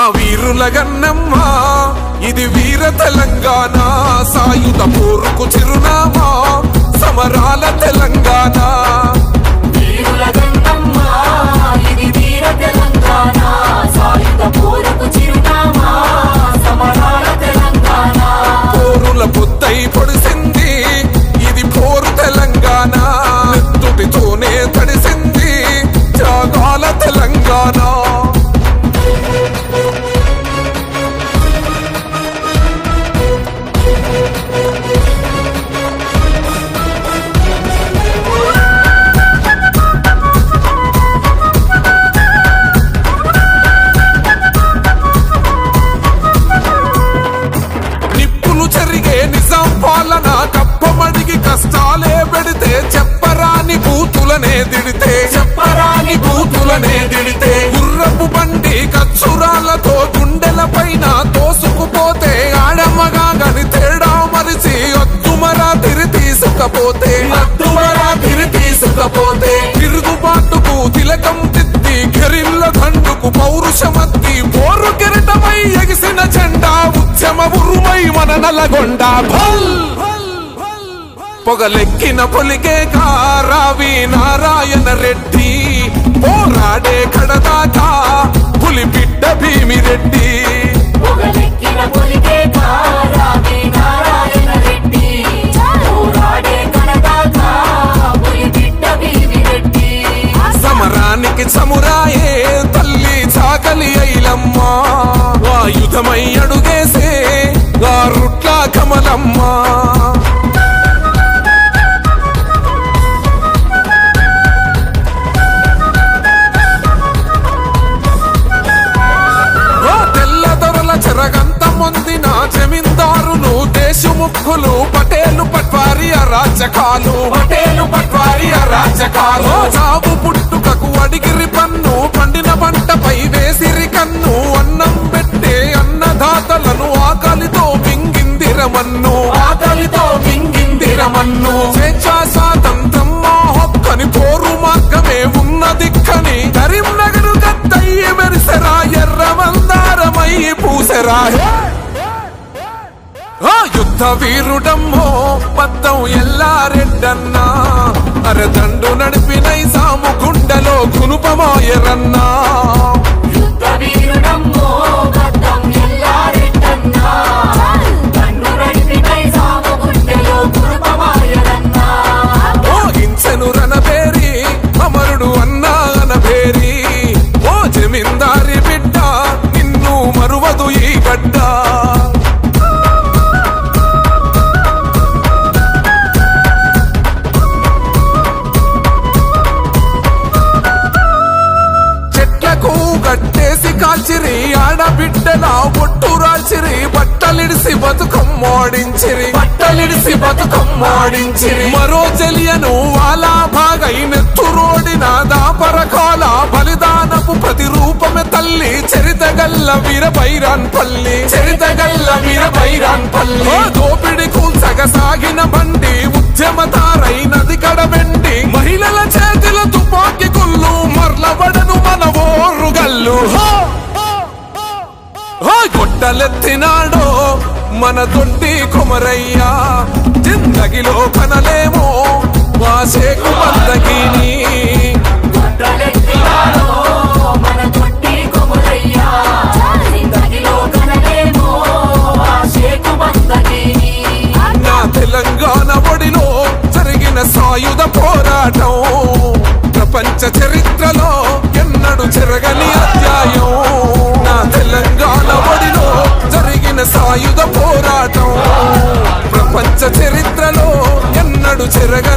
వీరుల గన్నమ్మ ఇది వీర తెలంగాణ, సాయుధ పోరుకు చిరునామా సమరాల తెలంగాణ. వీరుల గన్నమ్మ ఇది వీర తెలంగాణ, సాయుధ పోరుకు చిరునామా సమరాల తెలంగాణ. పోరుల పొద్దై పొడిసింది ఇది పోరు తెలంగాణ, నెత్తుటితోనే తడిసింది త్యాగాల తెలంగాణ. పాలన కప్పమడిగి కష్టాలే పెడితే చెప్పరాని బూతులనే దిడితే గుర్రపు బండి కచ్చురాలతో గుండెల పైన తోసుకుపోతే ఆడమ్మగా గని తేడా మరిచి అద్దుమరా తిరి తీసుకపోతే తిరుగుబాటుకు తిలకం తిద్ది గెరిల్ల దండుకు పౌరుషమత్తి పోరు కిరీటమై ఎగిసిన జెండా ఉద్యమ ఉరుమై మన నల్లగొండ. పొగలెక్కిన పొలికే రావి నారాయణ రెడ్డి, పోరాడే కడదాకా పులి బిడ్డ భీమిరెడ్డి. పొగలెక్కిన పొలికే రావి నారాయణ రెడ్డి, పోరాడే కడదాకా పులి బిడ్డ భీమిరెడ్డి. సమరానికి చమురాయే తల్లి చాకలి ఐలమ్మ, ఆయుధమై అడుగేసే గారుట్ల కమలమ్మ. చెరగంత మొందిన జమీందారులు దేశముఖులు పటేలు పట్వారి అరాచకాలు చావు పుట్టుకకు అడిగిరి పన్ను, పండిన పంటపై వేసిరి కన్ను, అన్నం పెట్టే అన్నదాతలను ఆకలితో మింగిందిరమన్ను. స్వేచ్ఛా స్వాతంత్రం మా హక్కని పోరు మార్గమే ఉన్న దిక్కని కరీంనగర్ గద్దయ్యి మెరిసెరా ఎర్ర మందారమై పూసెరా. యుద్ధ వీరుడమ్మో పద్దం ఎల్లారెడ్డన్నా, అరదండు నడిపినై సాము గుండెలో గునుపమాయరన్నా. ఇంచెను రణబేరి అమరుడు అన్నా అనబేరి, ఓ జమీందారి బిడ్డ నిన్ను మరువదు ఈ గడ్డ. చెట్లకు గట్టేసి కాల్చిరి ఆడబిడ్డల ఒట్టు రాల్చిరి, బట్టలిడిసి బతుకమ్మాడించిరి. మరో చెలియను వాలా భాగై నెత్తురోడిన దాపరకాల బలిదానపు ప్రతిరూపమే తల్లి చరితగల్ల వీరబైరాన్ పల్లి. దోపిడి కూల్చగ సాగిన బండి ఉద్యమతారై నది కడబెండి, మహిళల చేతిల తుపాకి కుల్లు మర్లబడను మన ఓరుగల్లు. గొట్టలెత్తినాడో మన దొడ్డి కొమరయ్యా, జిందగిలో కనలేమో వాసేకు బందగిని. నా తెలంగాణ ఒడిలో జరిగిన సాయుధ పోరాటం ప్రపంచ చరిత్రలో ఎన్నడు చెరగని అధ్యాయం. నా తెలంగాణ ఒడిలో జరిగిన సాయుధ పోరాటం ప్రపంచ చరిత్రలో ఎన్నడు చెరగని